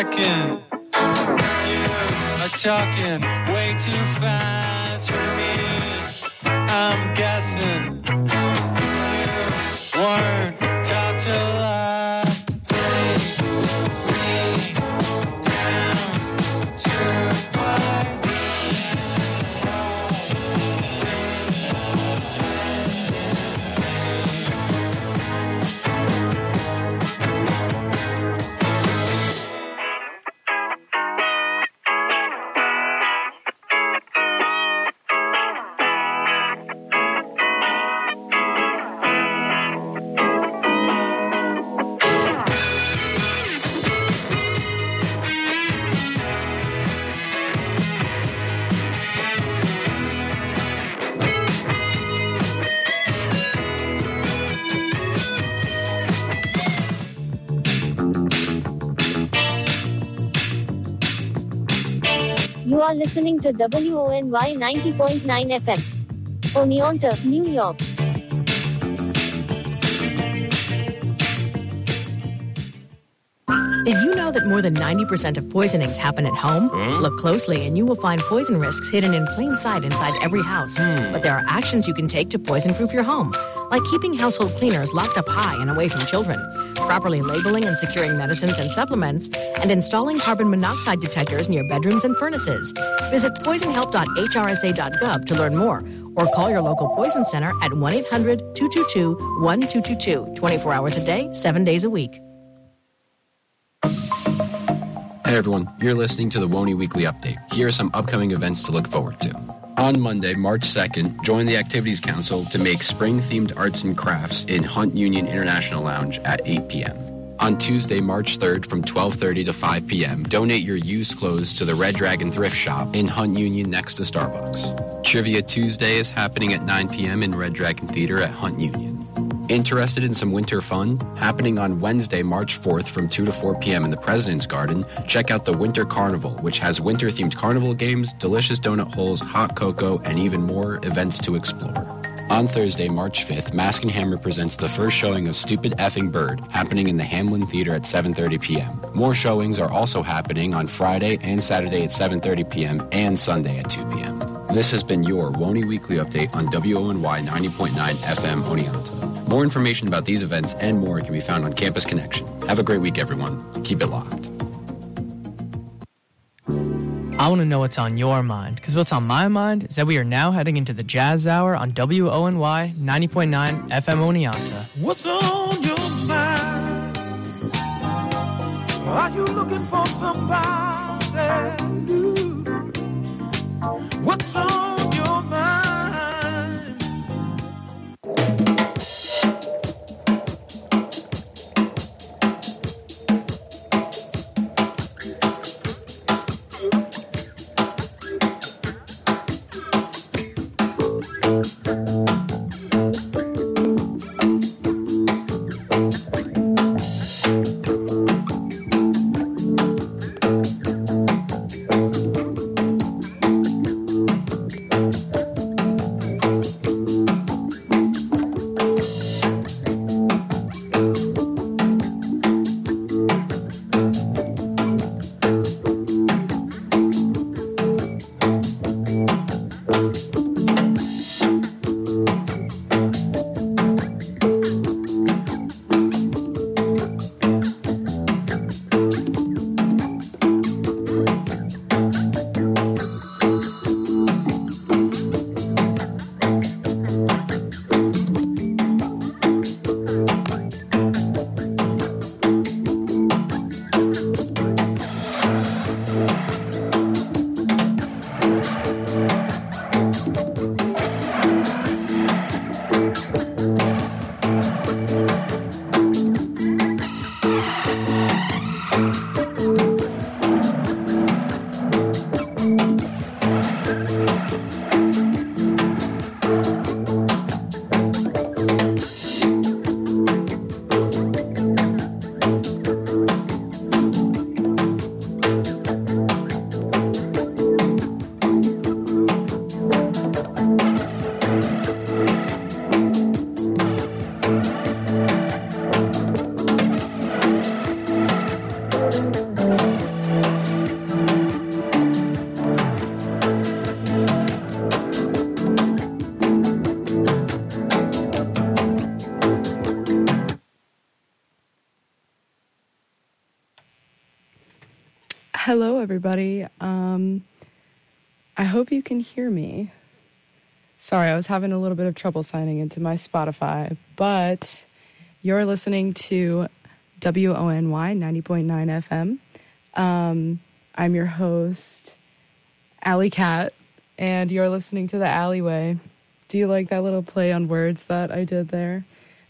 reckon you are talking way too fast for me. I'm guessing you weren't taught to laugh. Take me down to my knees. You are listening to WONY 90.9 FM. Oneonta, New York. Did you know that more than 90% of poisonings happen at home? Look closely and you will find poison risks hidden in plain sight inside every house. But there are actions you can take to poison-proof your home, like keeping household cleaners locked up high and away from children, properly labeling and securing medicines and supplements, and installing carbon monoxide detectors near bedrooms and furnaces. Visit poisonhelp.hrsa.gov to learn more, or call your local poison center at 1-800-222-1222, 24 hours a day, 7 days a week. Hey everyone, you're listening to the WONY Weekly Update. Here are some upcoming events to look forward to. On Monday, March 2nd, join the Activities Council to make spring-themed arts and crafts in Hunt Union International Lounge at 8 p.m. On Tuesday, March 3rd, from 12:30 to 5 p.m., donate your used clothes to the Red Dragon Thrift Shop in Hunt Union next to Starbucks. Trivia Tuesday is happening at 9 p.m. in Red Dragon Theater at Hunt Union. Interested in some winter fun? Happening on Wednesday, March 4th from 2 to 4 p.m. in the President's Garden, check out the Winter Carnival, which has winter-themed carnival games, delicious donut holes, hot cocoa, and even more events to explore. On Thursday, March 5th, Mask and Hammer presents the first showing of Stupid Effing Bird, happening in the Hamlin Theater at 7:30 p.m. More showings are also happening on Friday and Saturday at 7:30 p.m. and Sunday at 2 p.m. This has been your WONY Weekly Update on WONY 90.9 FM Oneonta. More information about these events and more can be found on Campus Connection. Have a great week, everyone. Keep it locked. I want to know what's on your mind, because what's on my mind is that we are now heading into the Jazz Hour on WONY 90.9 FM Oneonta. What's on your mind? Are you looking for somebody new? What's on your mind? Hello, everybody. I hope you can hear me. Sorry, I was having a little bit of trouble signing into my Spotify, but you're listening to WONY 90.9 FM. I'm your host, Alley Cat, and you're listening to The Alleyway. Do you like that little play on words that I did there?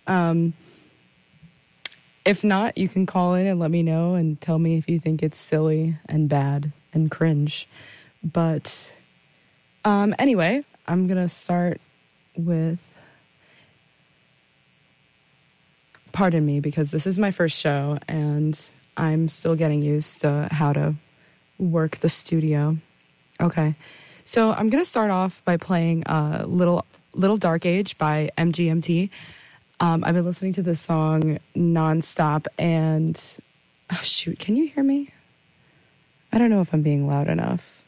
If not, you can call in and let me know and tell me if you think it's silly and bad and cringe. But anyway, I'm going to start with, pardon me, because this is my first show and I'm still getting used to how to work the studio. Okay, so I'm going to start off by playing Little Dark Age by MGMT. I've been listening to this song nonstop and, oh shoot, can you hear me? I don't know if I'm being loud enough.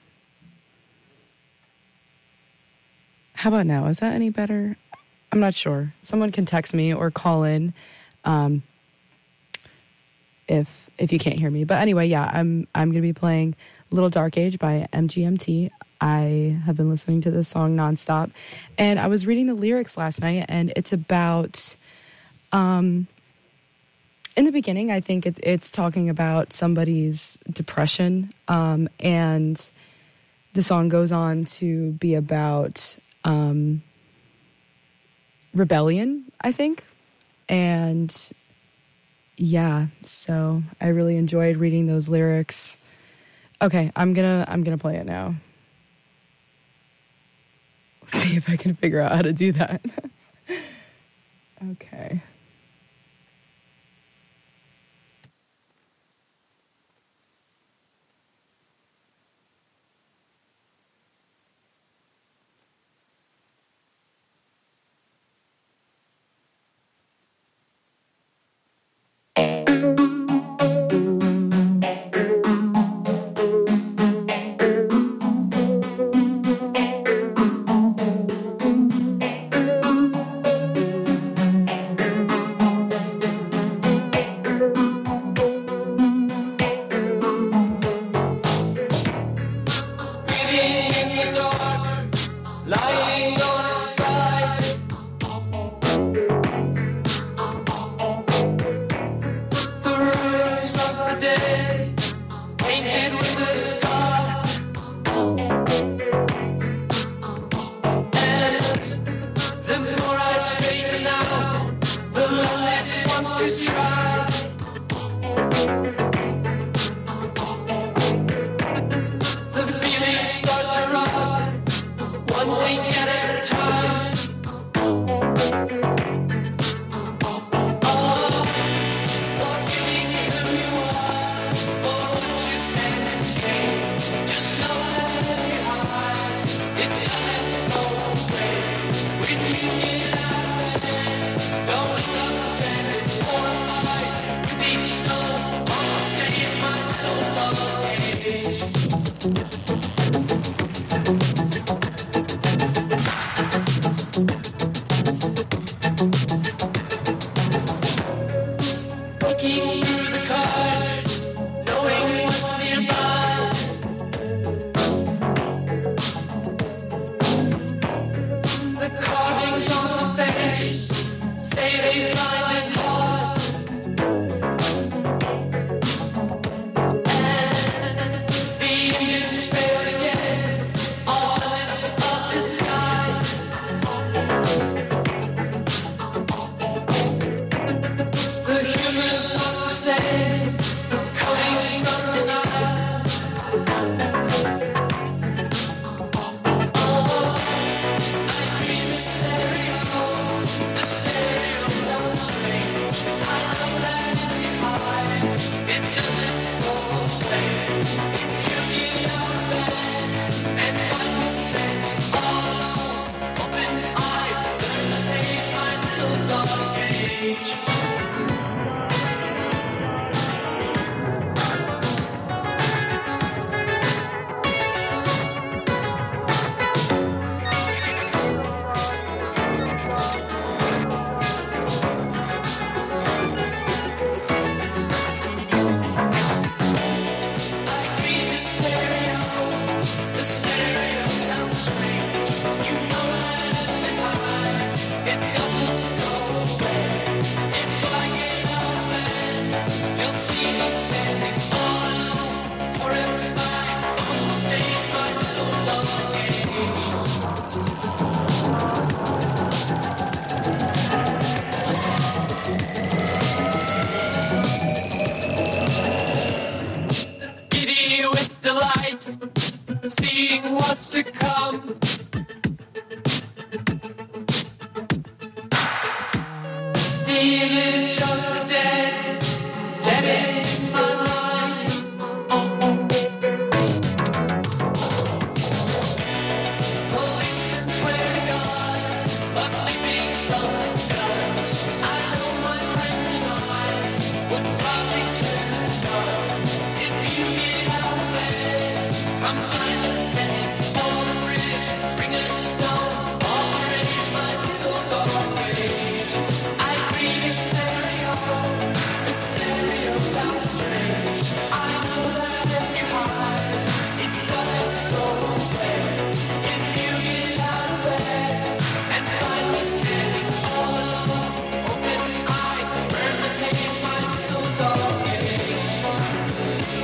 How about now? Is that any better? I'm not sure. Someone can text me or call in if you can't hear me. But anyway, yeah, I'm going to be playing Little Dark Age by MGMT. I have been listening to this song nonstop. And I was reading the lyrics last night, and it's about, in the beginning, I think it's talking about somebody's depression. And the song goes on to be about rebellion, I think. And yeah, so I really enjoyed reading those lyrics. Okay, I'm gonna play it now. See if I can figure out how to do that. Okay. All Giddy with delight, seeing what's to come. The image of the dead, dead in my mind. Policemen swear to God, of sleeping from the guns. I know my friends and I would probably turn and start. If you get out of bed, come find us heading for the bridge. Bring us stone, all the rage, my little dog rage. I read in stereo, the stereo sounds strange. I know that if you hide, it doesn't go away. If you get out of bed and find me standing all alone, open eye, burn the page, my little dog rage.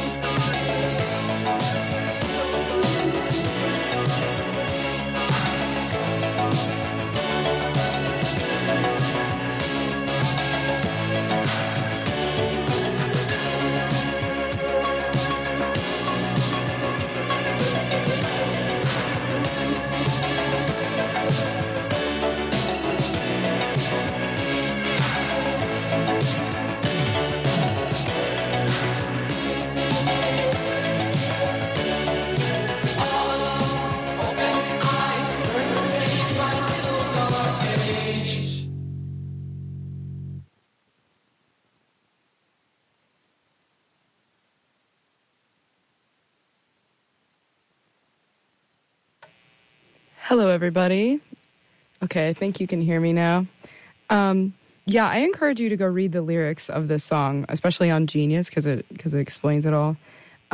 Hello, everybody. Okay, I think you can hear me now. Yeah, I encourage you to go read the lyrics of this song, especially on Genius, because it explains it all.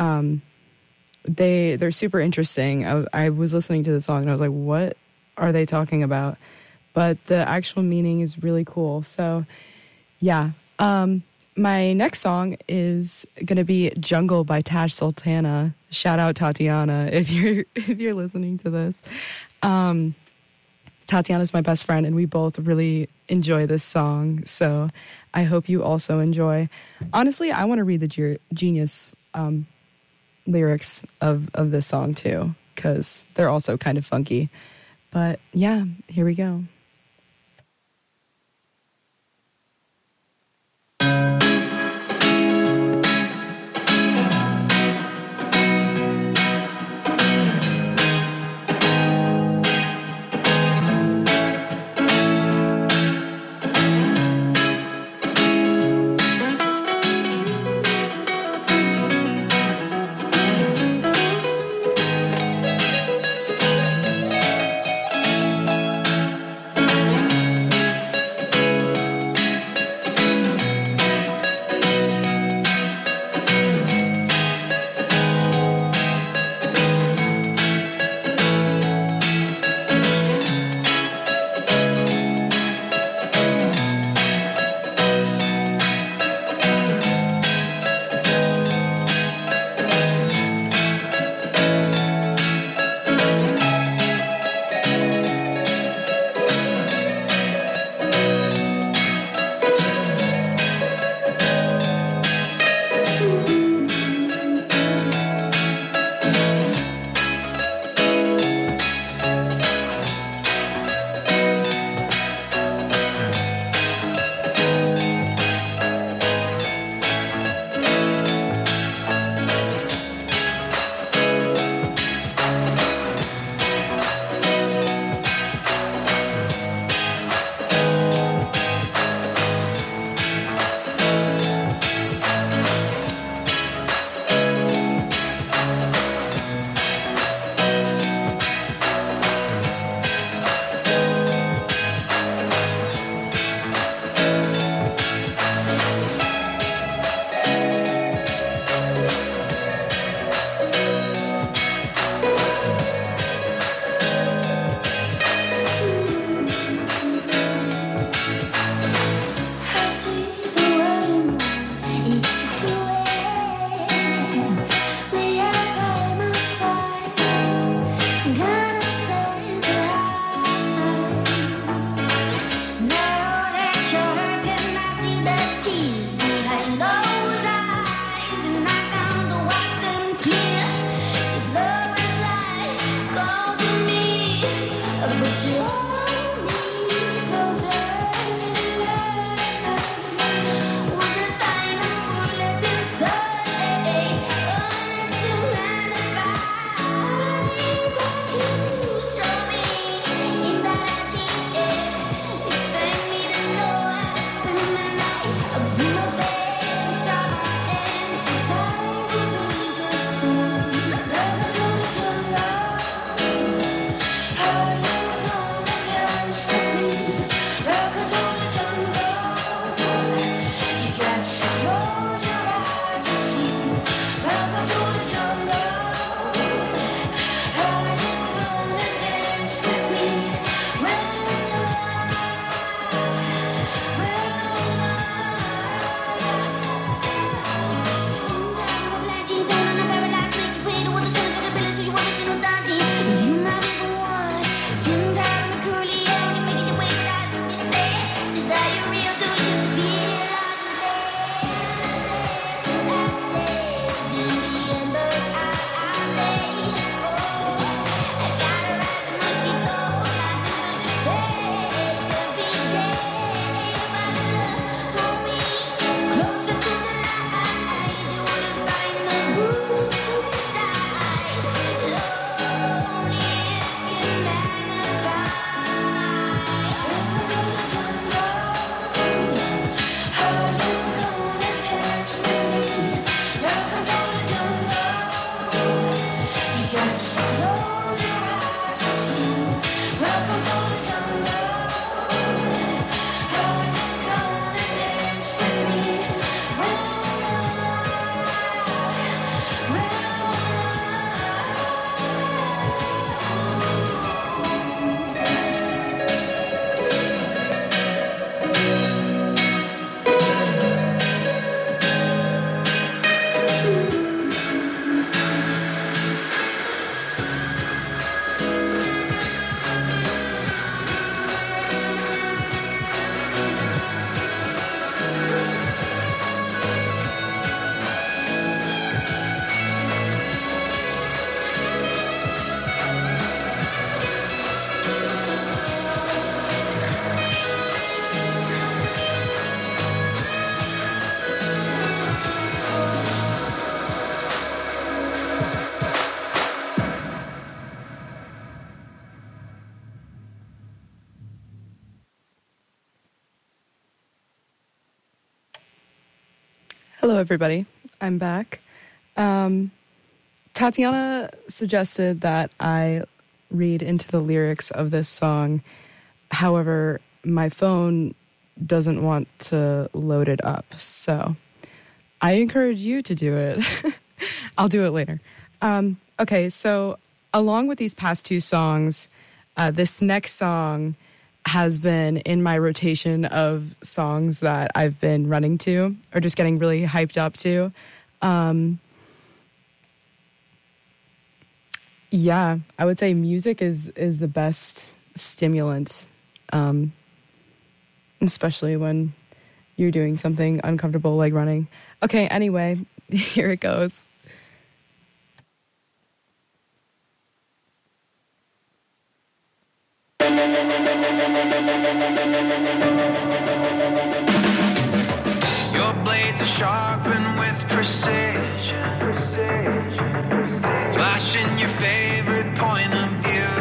They're super interesting. I was listening to the song and I was like, what are they talking about? But the actual meaning is really cool. So, yeah. My next song is gonna be "Jungle" by Tash Sultana. Shout out Tatiana if you're listening to this. Tatiana's my best friend, and we both really enjoy this song. So I hope you also enjoy. Honestly, I want to read the Genius lyrics of this song too, because they're also kind of funky. But yeah, here we go. Hello, everybody. I'm back. Tatiana suggested that I read into the lyrics of this song. However, my phone doesn't want to load it up, so I encourage you to do it. I'll do it later. Okay, so along with these past two songs, this next song has been in my rotation of songs that I've been running to or just getting really hyped up to. Yeah, I would say music is the best stimulant, especially when you're doing something uncomfortable like running. Okay, anyway, here it goes. Your blades are sharpened with precision, flashing your favorite point of view.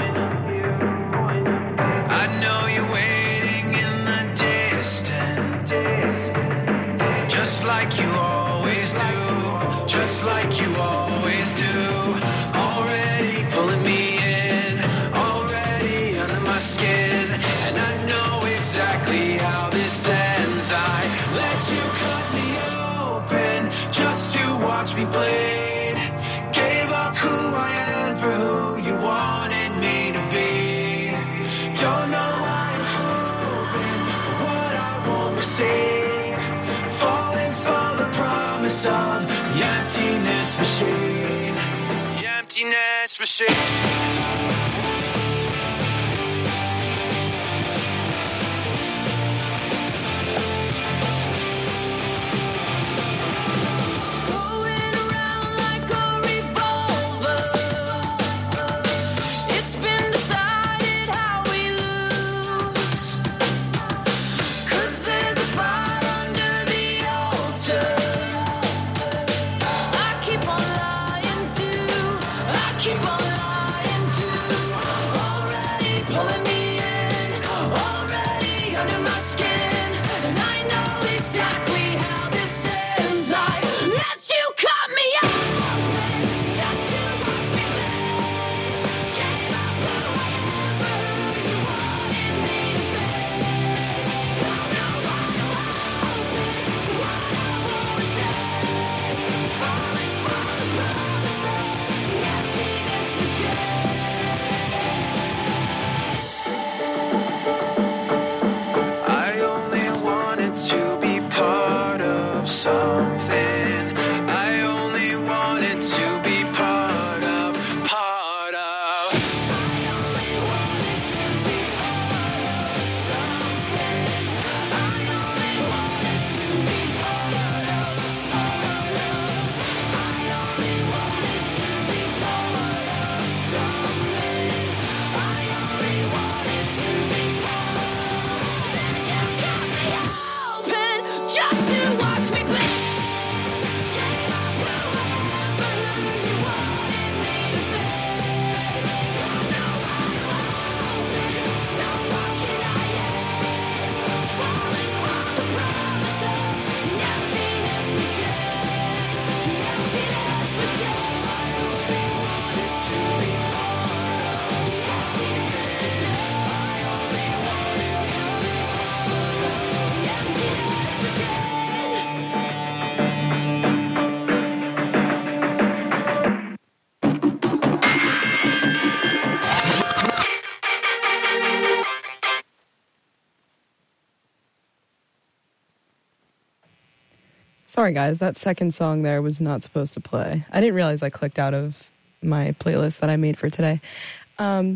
I know you're waiting in the distance, just like you always do, just like you always do. Already pulling me in, already under my skin, and I know exactly how this ends. I let you cut me open just to watch me bleed. Gave up who I am for who you wanted me to be. Don't know why I'm hoping for what I won't receive. Falling for the promise of the emptiness machine. The emptiness machine. It's been decided how Sorry, guys, that second song there was not supposed to play. I didn't realize I clicked out of my playlist that I made for today. That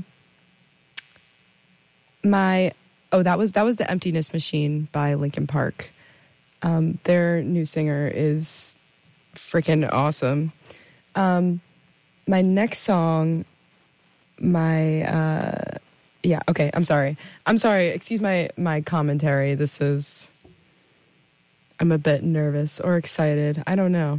was The Emptiness Machine by Linkin Park. Their new singer is freaking awesome. My next song, I'm sorry. Excuse my commentary. I'm a bit nervous or excited. I don't know.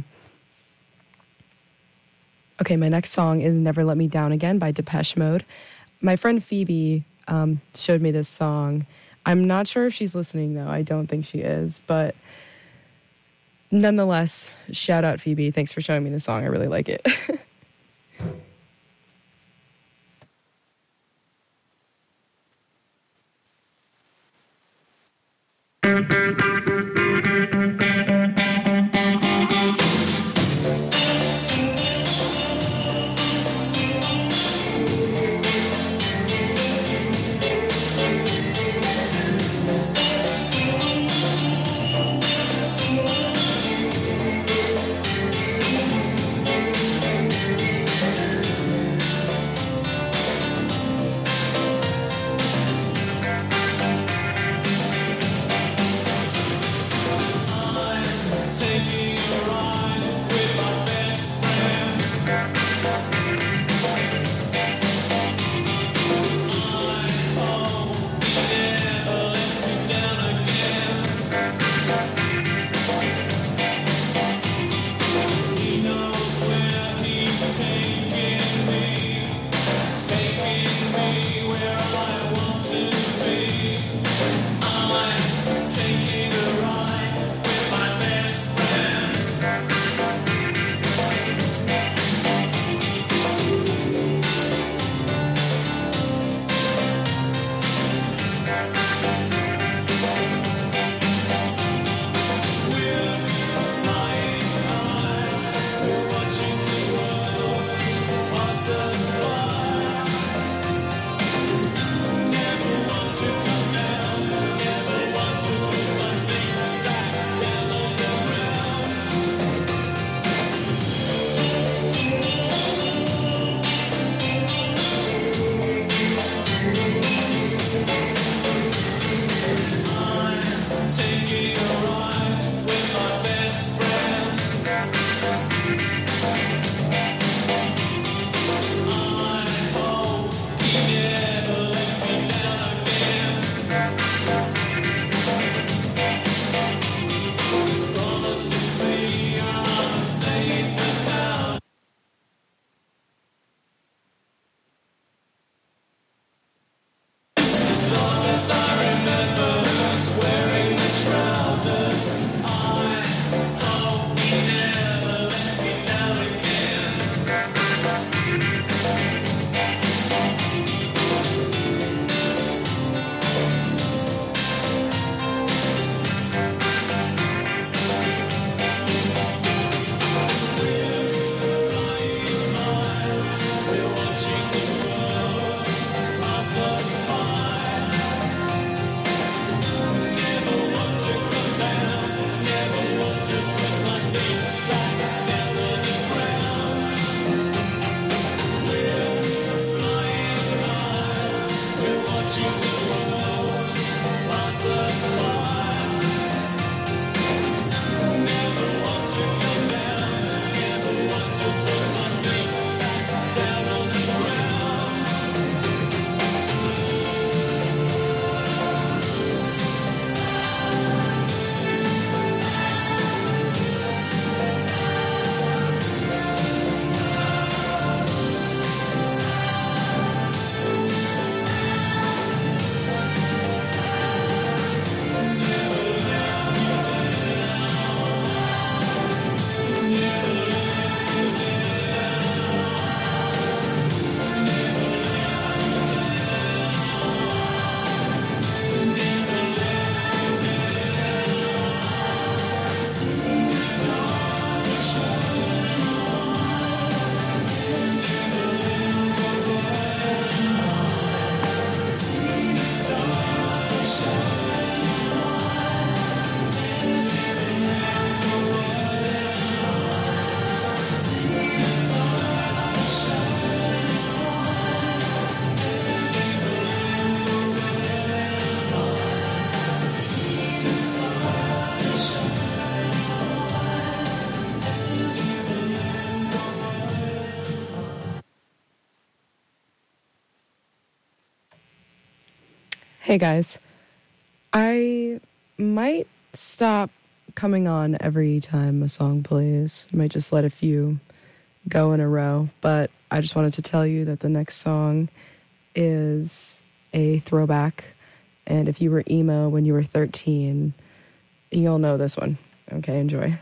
Okay, my next song is Never Let Me Down Again by Depeche Mode. My friend Phoebe showed me this song. I'm not sure if she's listening, though. I don't think she is. But nonetheless, shout out Phoebe. Thanks for showing me this song. I really like it. Hey guys, I might stop coming on every time a song plays. I might just let a few go in a row, but I just wanted to tell you that the next song is a throwback, and if you were emo when you were 13, you'll know this one. Okay, enjoy.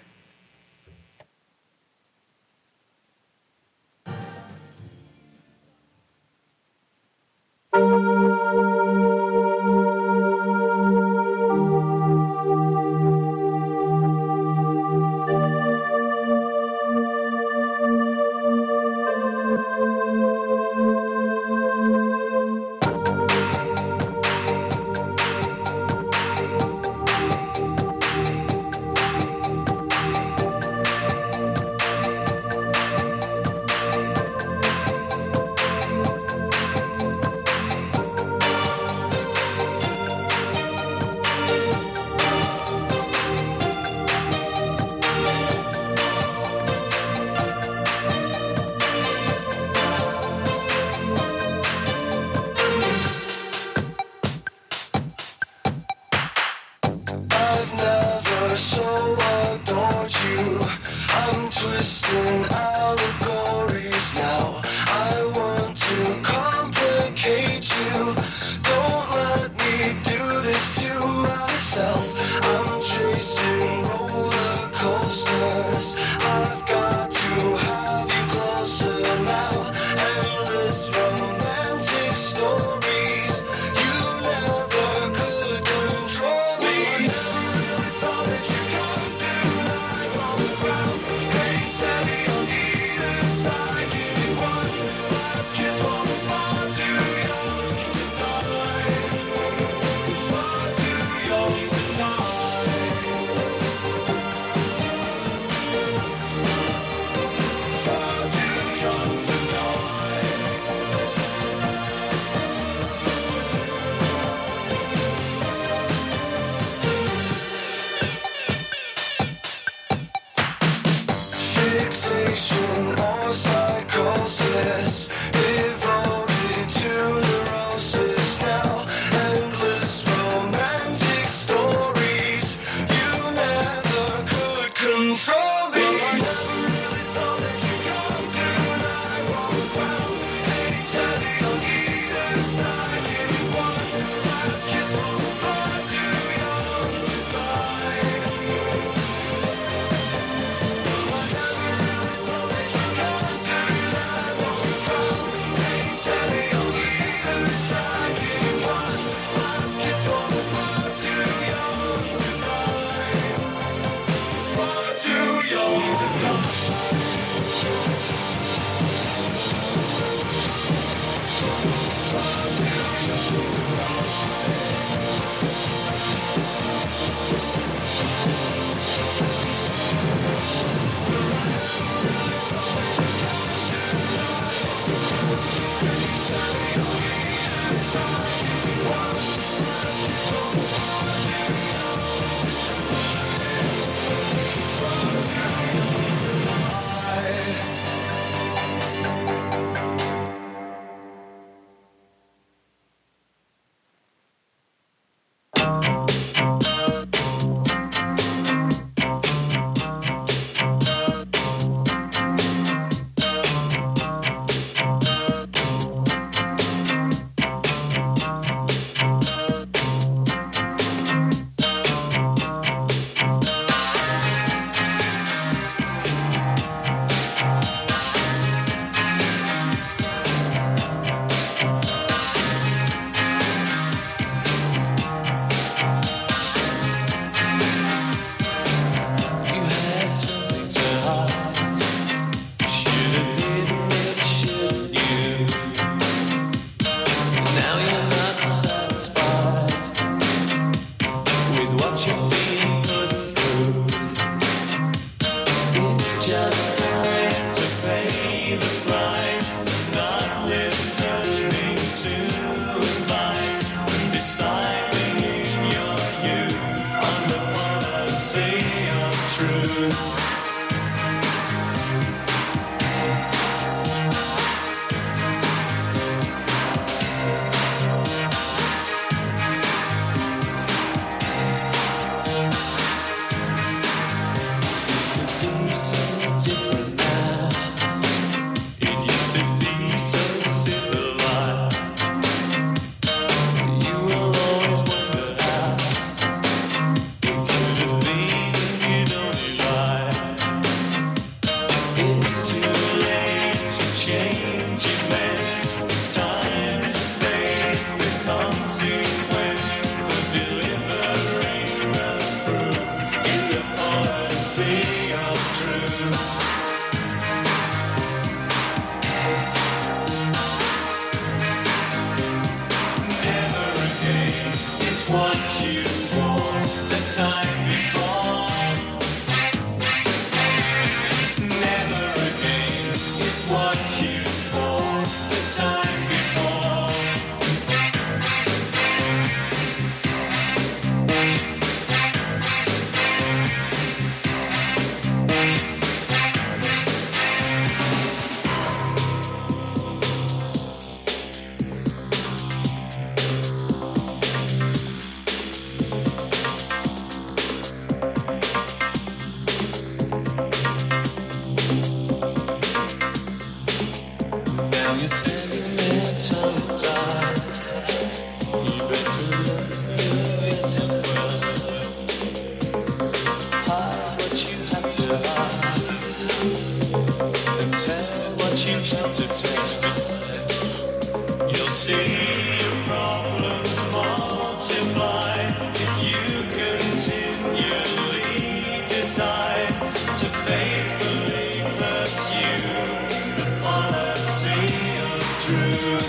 see your problems multiply if you continually decide to faithfully pursue the policy of truth.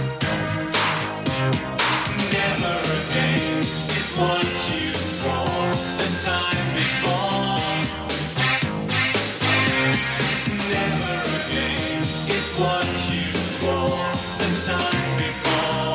Never again is what you swore the time before. Never again is what you swore the time before.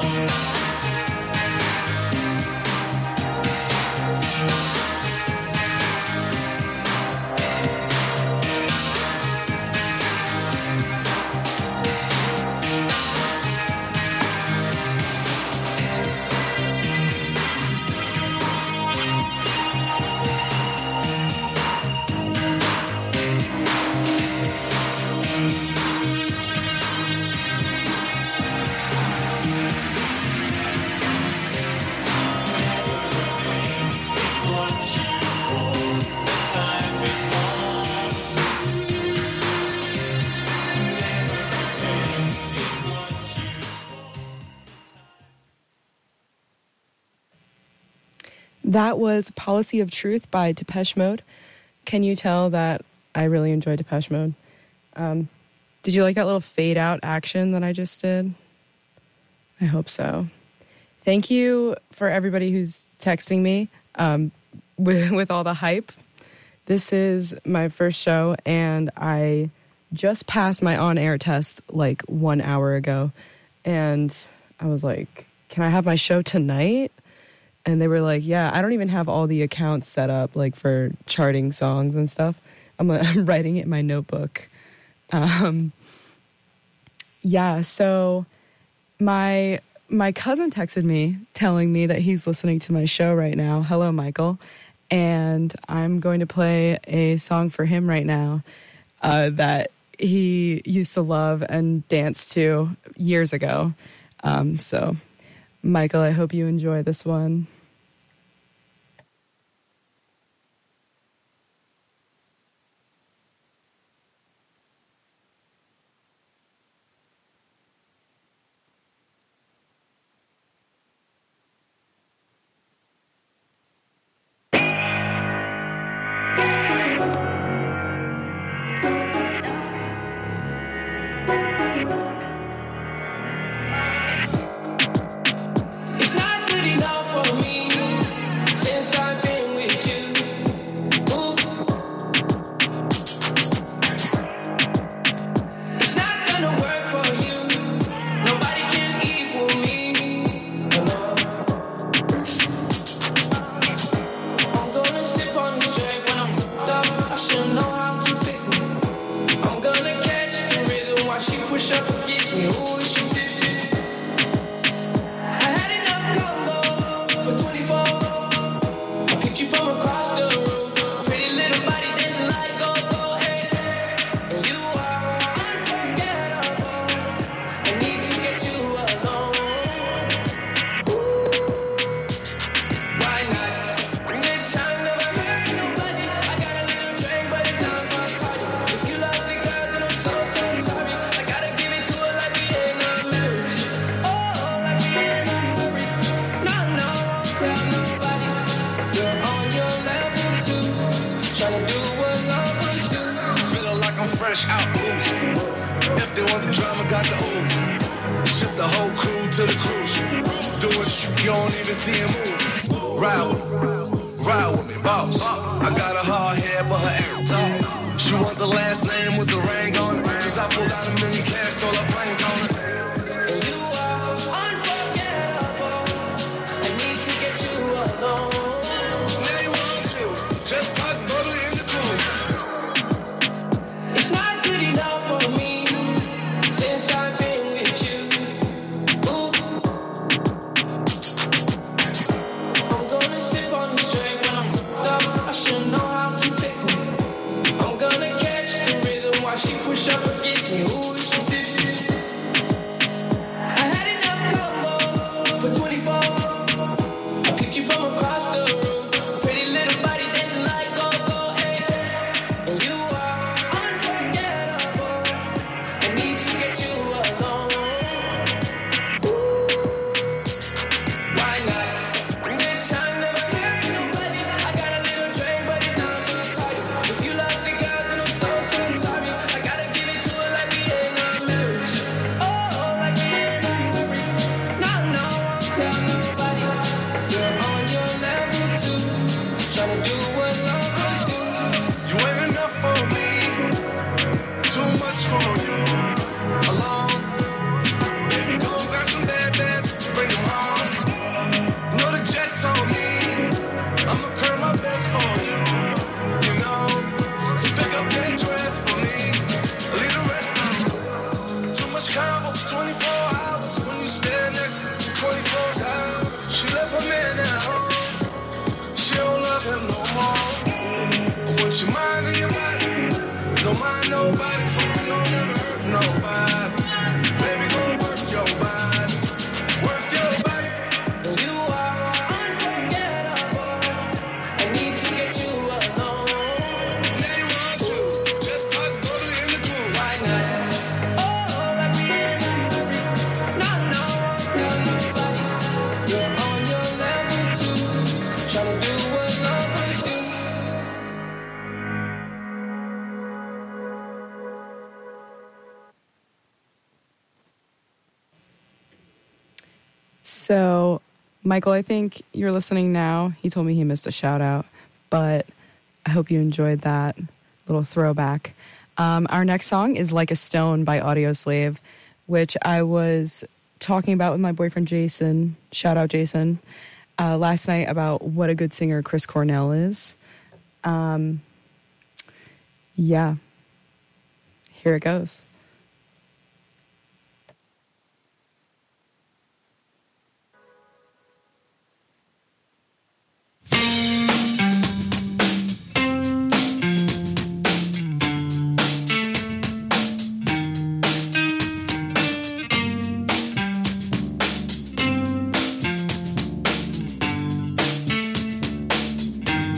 That was Policy of Truth by Depeche Mode. Can you tell that I really enjoy Depeche Mode? Did you like that little fade out action that I just did? I hope so. Thank you for everybody who's texting me with all the hype. This is my first show, and I just passed my on-air test like 1 hour ago. And I was like, can I have my show tonight? And they were like, yeah, I don't even have all the accounts set up, like, for charting songs and stuff. I'm writing it in my notebook. Yeah, so my cousin texted me telling me that he's listening to my show right now. Hello, Michael. And I'm going to play a song for him right now that he used to love and dance to years ago. So, Michael, I hope you enjoy this one. It's not good enough for me since I've been with you. Ooh. It's not gonna work for you. Nobody can equal me. No. I'm gonna sip on this drink when I'm fucked up. I should know how to pick 'em. I'm gonna catch the rhythm while she push up against me. Ooh, she tipsy. I had enough combo for 24. I picked you from across the room. Pretty little body dancing like go, hey. And you are unforgettable. I need to get you alone. Ooh, why not? Good time, never hurt nobody. I got a little drink, but it's not my party. If you love the girl, then I'm so sorry. I gotta give it to her like we in a marriage. Oh, like we in a hurry. No, won't tell nobody. You're on your level too. Tryna do what lovers do. Feeling like I'm fresh out booze. If they want the drama, got the ooze. Ship the whole crew to the cruise. Do it, you don't even see him move. Ride with me, boss. I got a hard head, but her air talk. She want the last name with the ring on it. Cause I pulled out $1 million cash, told her blank on it. And you are unforgettable. I need to get you alone. Now you want to. Just put butter in the cool. It's not good enough for me since I've been with you. Ooh. I'm gonna sip on this drink when I'm fucked up. I should know how to pick 'em. I'm gonna catch the rhythm while she push up against me. Ooh, she did. So, Michael, I think you're listening now. He told me he missed a shout out, but I hope you enjoyed that little throwback. Our next song is Like a Stone by Audioslave, which I was talking about with my boyfriend Jason. Shout out Jason. Last night about what a good singer Chris Cornell is. Yeah. Here it goes.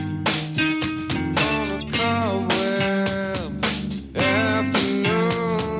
On a cobweb afternoon,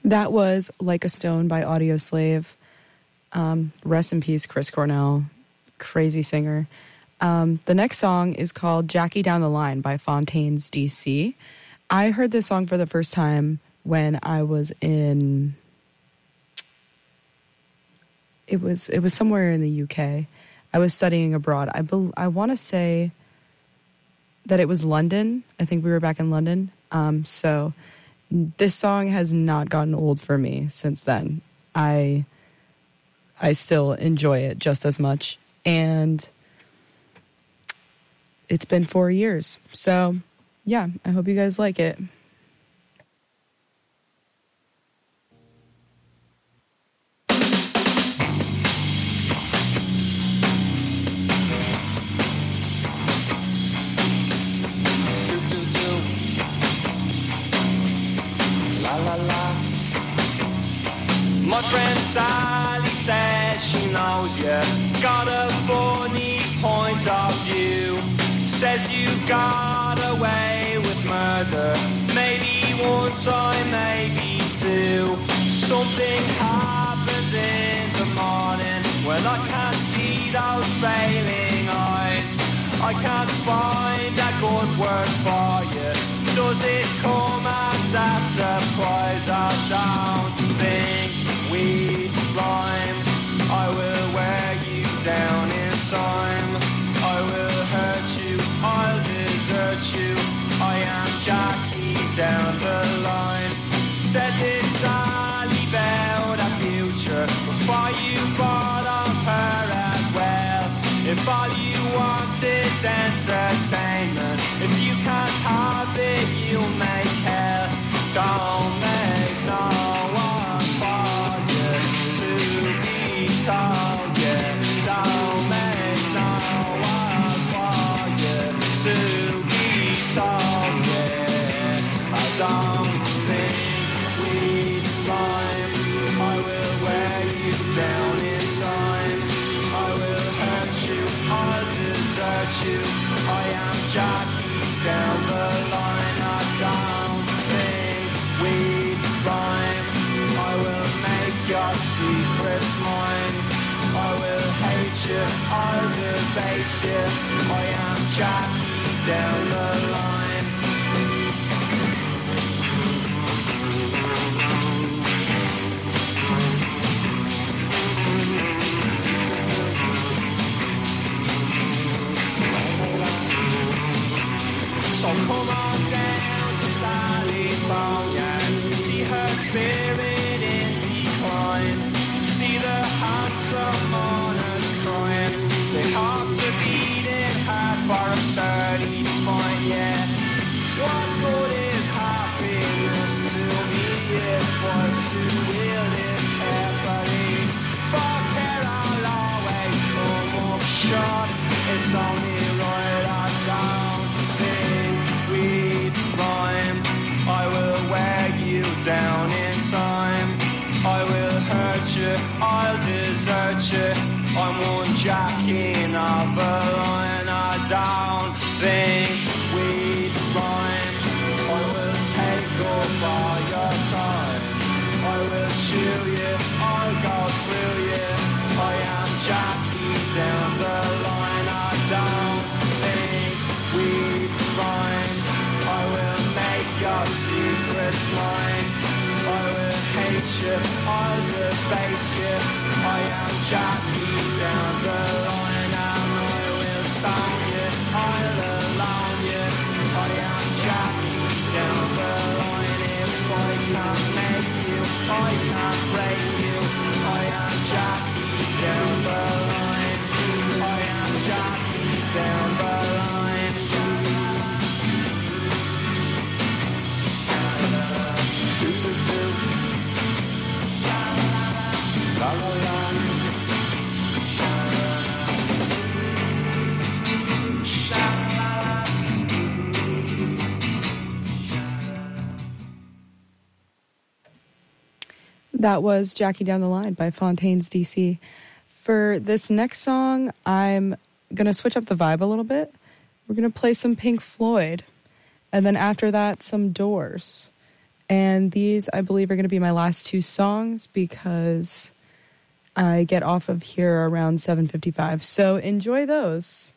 That was Like a Stone by Audio Slave. Rest in peace, Chris Cornell. Crazy singer. The next song is called Jackie Down the Line by Fontaines DC. I heard this song for the first time when I was in... It was somewhere in the UK. I was studying abroad. I want to say that it was London. I think we were back in London. So this song has not gotten old for me since then. I still enjoy it just as much. And it's been 4 years. So, yeah, I hope you guys like it. My friend Sally says she knows you got a funny point of view. Says you got away with murder, maybe one time, maybe two. Something happens in the morning when I can't see those failing eyes. I can't find a good word for you. Does it come as a surprise? I don't think we rhyme. I will wear you down in time. I will hurt you, I'll desert you. I am Jackie down the line. Said this Sally about a future before you bought off her as well. If all you want is entertainment, if you can't have it, you'll make hell. Don't make no one for you to be told, yeah. Don't make no one for you to be told, yeah. I don't think we rhyme. I will wear you down in time. I will hurt you, I'll desert you. I am Jackie down the line. I don't think we rhyme. I will make your secrets mine. I will hate you, I'll debase you. I am Jackie down the line. So come on down to California, see her spirit in decline, see the handsome mourners crying, they have to beat it hard for a sturdy spine, yeah. What good is happiness to me if we're to wield it carefully? For care I'll always come up short, it's only right I don't think we'd rhyme. I will wear you down in time. I will hurt you, I'll desert you. I'm one jacking of a line. I don't think we'd rhyme. I will take up all your time. I will chew you, I'll go through you. I am Jackie down the line. I don't think we'd rhyme. I will make your secrets mine. I will hate you, I'll debase you. I am Jackie down the line. And I will stone you, I'll alone you. I am Jackie down the line. If I can't make you, I can't break you. I am Jackie down the line. I am Jackie down the line. La la la. That was Jackie Down the Line by Fontaines DC. For this next song, I'm going to switch up the vibe a little bit. We're going to play some Pink Floyd. And then after that, some Doors. And these, I believe, are going to be my last two songs because I get off of here around 7:55. So enjoy those.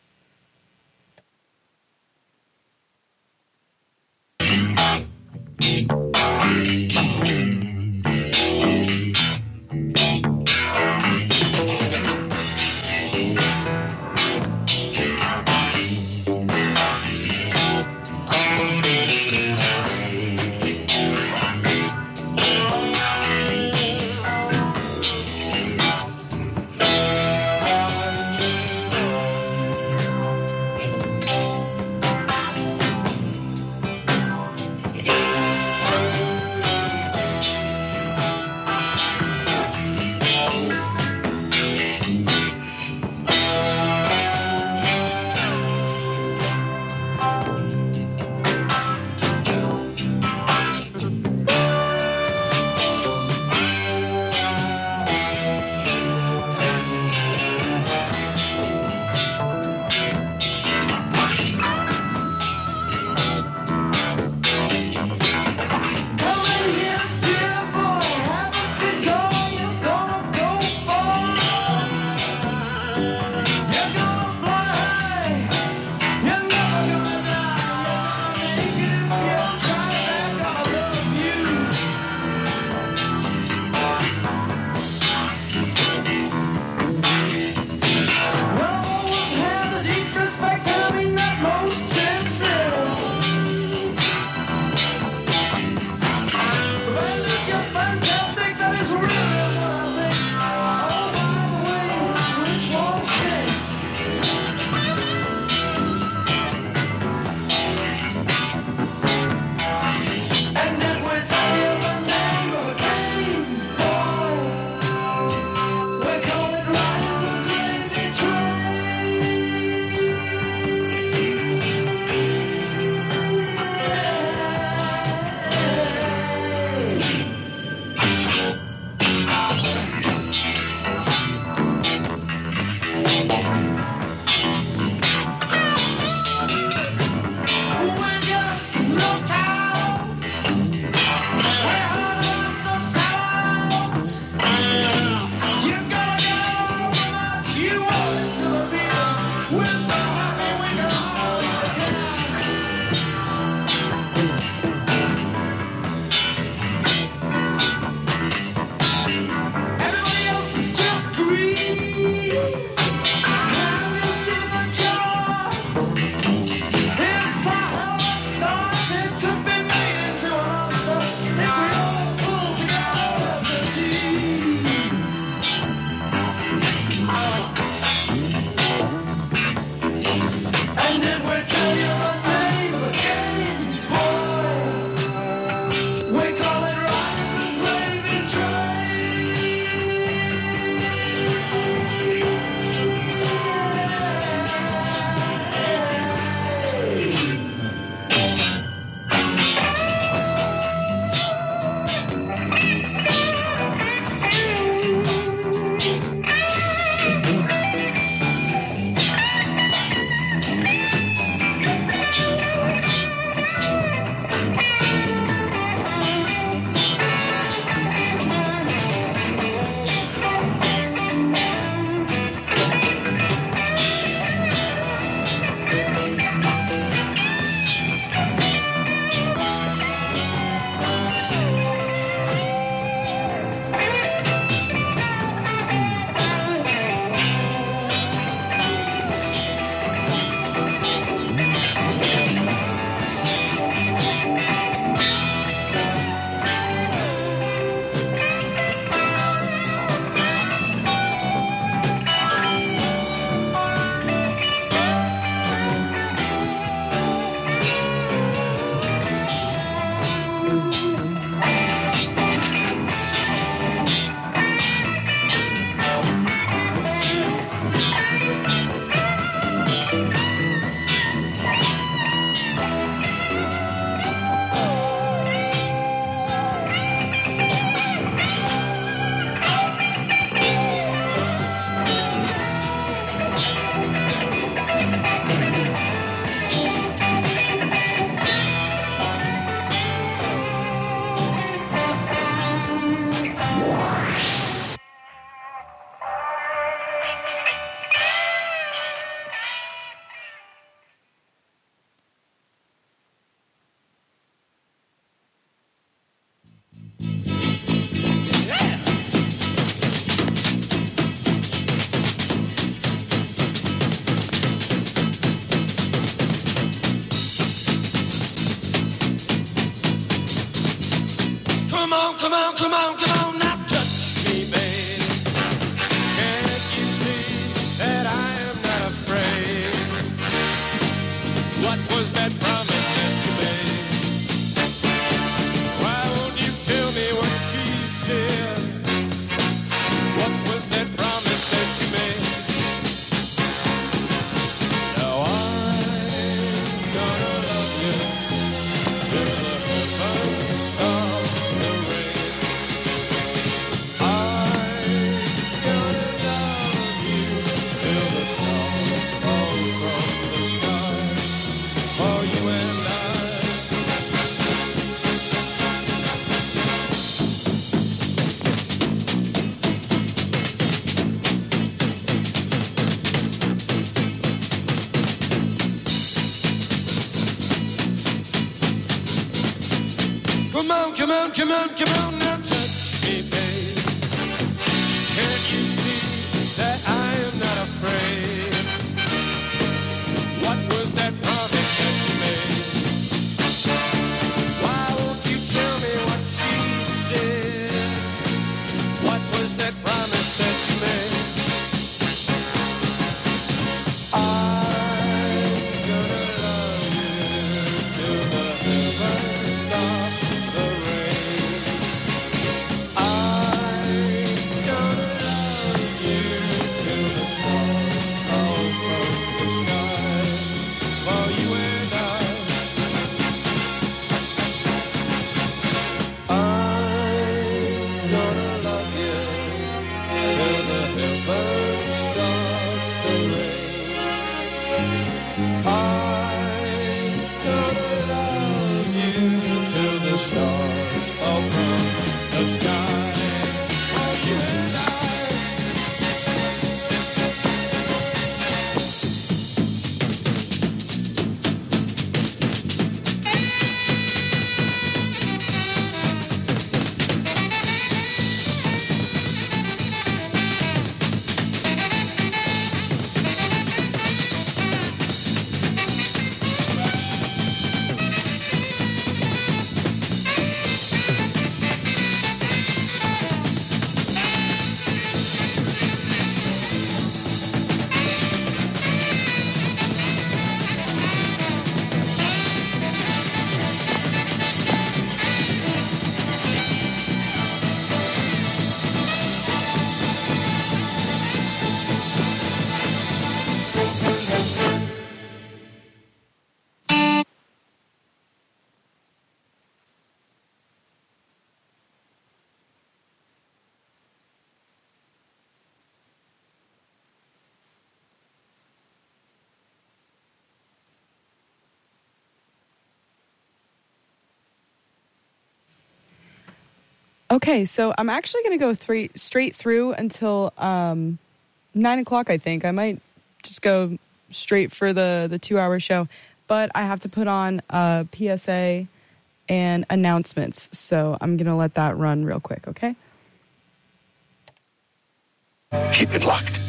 on, come on, come on, now touch me, babe. Can't you see that I am not afraid? What was that promise that you made? Why won't you tell me what she said? What was that promise that you made? Now I'm gonna love you till the heavens stop the rain. I'm gonna love you till the stars fall from the sky for you and I. Come on, come on, come on, come on, now touch me, babe. Can't you see that I am not afraid? What was that promise that you made? Why won't you tell me what she said? What was that promise that you made? I'm gonna love you till the heavens stop the rain. I'm gonna love you till the stars fall from the sky for you and I. I'm gonna love you till the heavens stop the rain. I'm gonna love you till the stars fall from the sky for you and I. Okay, so I'm actually going to go straight through until 9 o'clock, I think. I might just go straight for the 2-hour show. But I have to put on PSA and announcements. So I'm going to let that run real quick, okay? Keep it locked.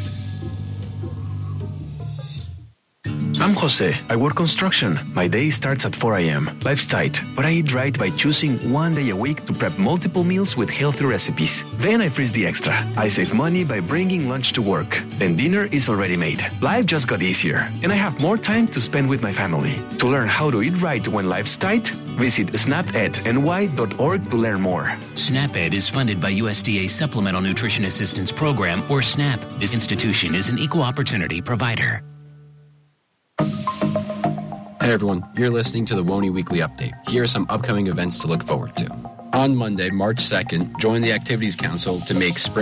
I'm Jose. I work construction. My day starts at 4 a.m. Life's tight, but I eat right by choosing one day a week to prep multiple meals with healthy recipes. Then I freeze the extra. I save money by bringing lunch to work. Then dinner is already made. Life just got easier, and I have more time to spend with my family. To learn how to eat right when life's tight, visit snapedny.org to learn more. SNAP-Ed is funded by USDA's Supplemental Nutrition Assistance Program, or SNAP. This institution is an equal opportunity provider. Hey everyone, you're listening to the WONY Weekly Update. Here are some upcoming events to look forward to. On Monday, March 2nd, join the Activities Council to make spring